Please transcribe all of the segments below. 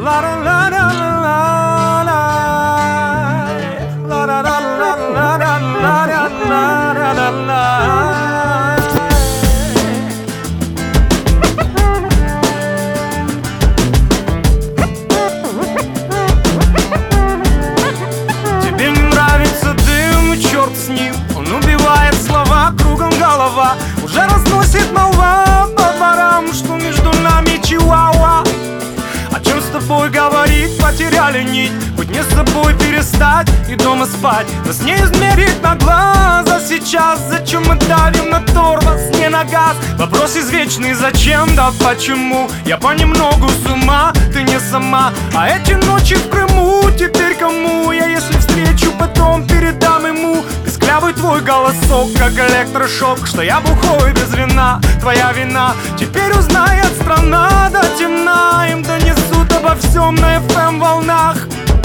Тебе не нравится дым, и черт с ним. Он убивает слова, кругом голова. Уже разносит молва по дворам, что между нами чиуауа. О чем с тобой говорить, потеряли нить. Быть не с собой перестать и дома спать. Нас не измерить на глаза сейчас. Зачем мы давим на тормоз, не на газ? Вопрос извечный, зачем, да почему? Я понемногу с ума, ты не сама. А эти ночи в Крыму теперь кому? Я если встречу, потом передам ему. Песклявый твой голосок, как электрошок. Что я бухой без вина, твоя вина. Теперь узнает страна до темна. Им донесут обо всем на FM волнах.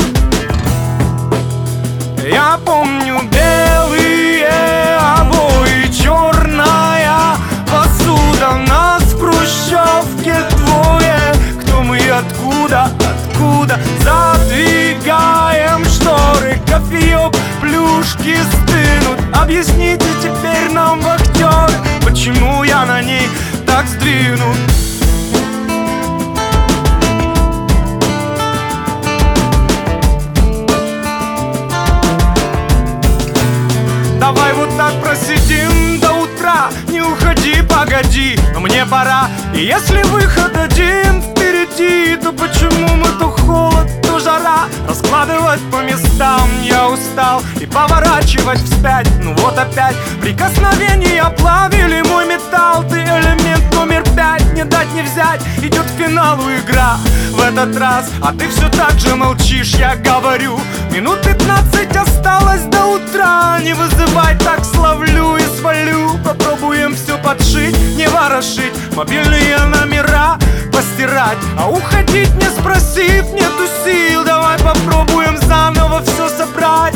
Я помню белые обои, черная посуда. Нас в хрущевке двое. Кто мы и откуда, откуда? Задвигаем шторы, кофеек, плюшки стынут. Объясните теперь нам, вахтеры, почему я на ней так сдвинут. Давай вот так просидим до утра. Не уходи, погоди, но мне пора. И если выход один впереди, то почему мы то холод, то жара? Раскладывать по местам я устал и поворачивать вспять. Ну вот опять прикосновения плавили мой металл. Ты элемент номер 5, не дать не взять. Идет к финалу игра в этот раз, а ты все так же молчишь, я говорю. Минут 15 осталось до утра. Не вызывай, так словлю и свалю. Попробуем все подшить, не ворошить. Мобильные номера постирать, а уходить не спросив нету сил. Давай попробуем заново все собрать.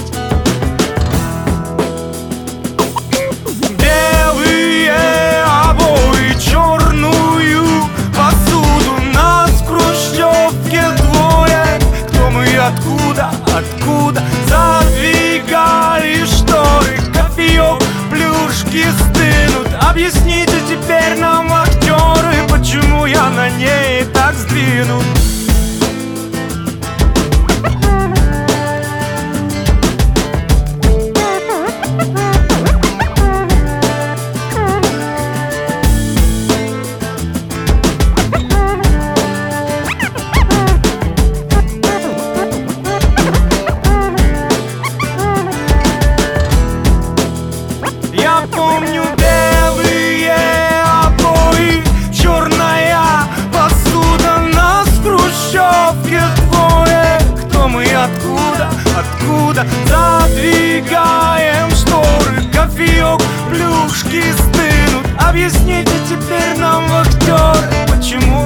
Белые обои, черную посуду. Нас в хрущевке двое. Кто мы и откуда, откуда? Задвигали шторы, кофеек, плюшки стынут. Объясните теперь нам, актеры, почему я на ней так сдвинут. Я помню белые обои, черная посуда. Нас в хрущевке двое. Кто мы и откуда, откуда? Задвигаем шторы, кофеек, плюшки стынут. Объясните теперь нам, вахтеры, почему